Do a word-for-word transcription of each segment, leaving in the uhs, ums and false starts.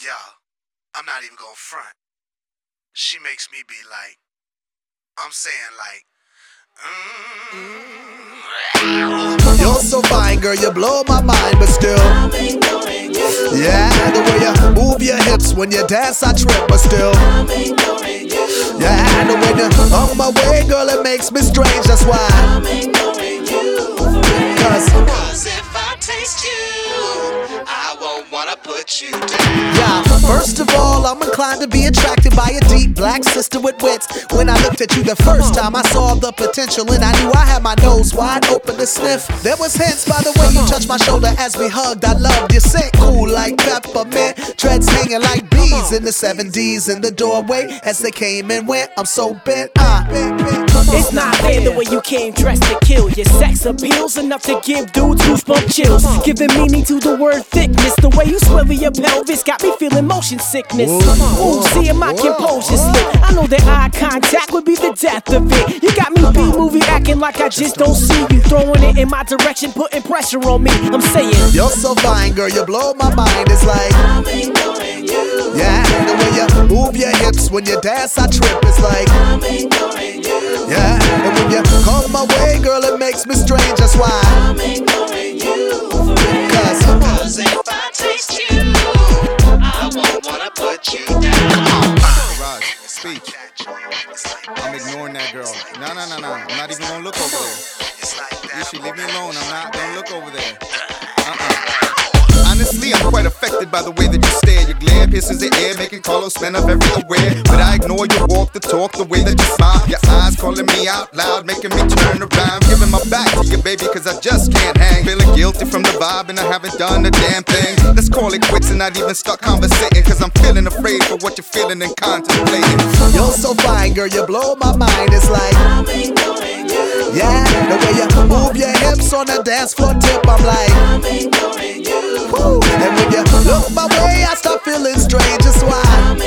Yo, I'm not even gonna front. She makes me be like, I'm saying like, mm-hmm. You're so fine, girl, you blow my mind, but still, yeah, the way you move your hips when you dance, I trip, but still, yeah, the way you on my way, girl, it makes me strange, that's why. Cause, Cause if I taste you, I won't wanna put you down. yeah, first of all, I'm inclined to be attracted by a deep black sister with wits. When I looked at you the first time, I saw the potential and I knew I had my nose wide open to sniff. There was hints by the way you touched my shoulder as we hugged. I loved your scent, cool like peppermint, dreads hanging like bees in the seventies in the doorway as they came and went. I'm so bent, uh. It's not fair the way you came dressed to kill. Your sex appeals enough to give dudes goosebump chills, giving meaning to the word thickness. The way you swivel your pelvis got me feeling motion sickness. Ooh, seeing my composure slip. I know that eye contact would be the death of it. You got me B-movie acting like I just don't see you, throwing it in my direction, putting pressure on me. I'm saying, you're so fine, girl, you blow my mind. It's like, yeah, the way you move your hips when you dance, I trip. It's like, yeah, and when you come my way, girl, it makes me strange. That's why. Cause, Cause if I taste you, I won't wanna put you down. Raj, speak. I'm ignoring that girl. No, no, no, no. I'm not even gonna look over there. Ishi, leave me alone. I'm not gonna look over there. Uh-uh. Honestly, I'm quite affected by the way that you stare. Your glare pierces the air, making Carlos stand up everywhere. But I ignore your walk, the talk, the way that you smile. Your eyes calling me out loud, making me turn around. Giving my back to you, baby, cause I just can't hang. Feeling guilty from the vibe and I haven't done a damn thing. Let's call it quits and not even start conversating, cause I'm feeling afraid for what you're feeling and contemplating. You're so fine, girl, you blow my mind. It's like, yeah, the way you move your hips on the dance floor tip. I'm like, woo. And when you look my way, I start feeling strange. That's why.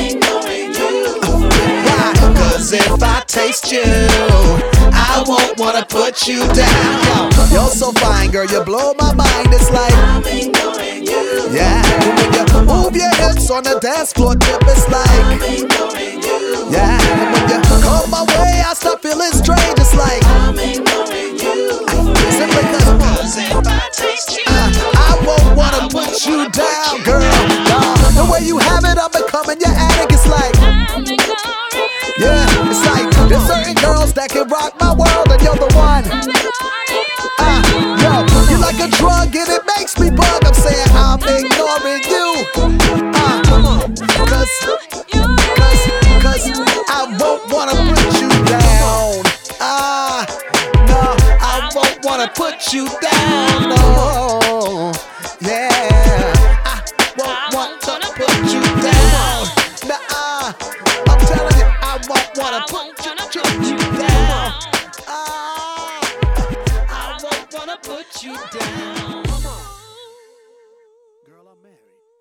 Why? Cause if I taste you, I won't wanna put you down. You're so fine, girl, you blow my mind. It's like, yeah, and when you move your hips on the dance floor tip, it's like, yeah, and when you come my way, I start feeling strange. It's like, simply cause if I taste you, uh, I won't wanna put you down, girl. Nah, the way you have it, I'm becoming your addict. It's like, yeah, it's like there's certain girls that can rock my world, and you're the one. Uh, yo, you like a drug and it makes me bug. I'm saying I'm ignoring you. Uh, cause, cause, cause I won't wanna put you down. Ah, uh, no, I won't wanna put you down. No.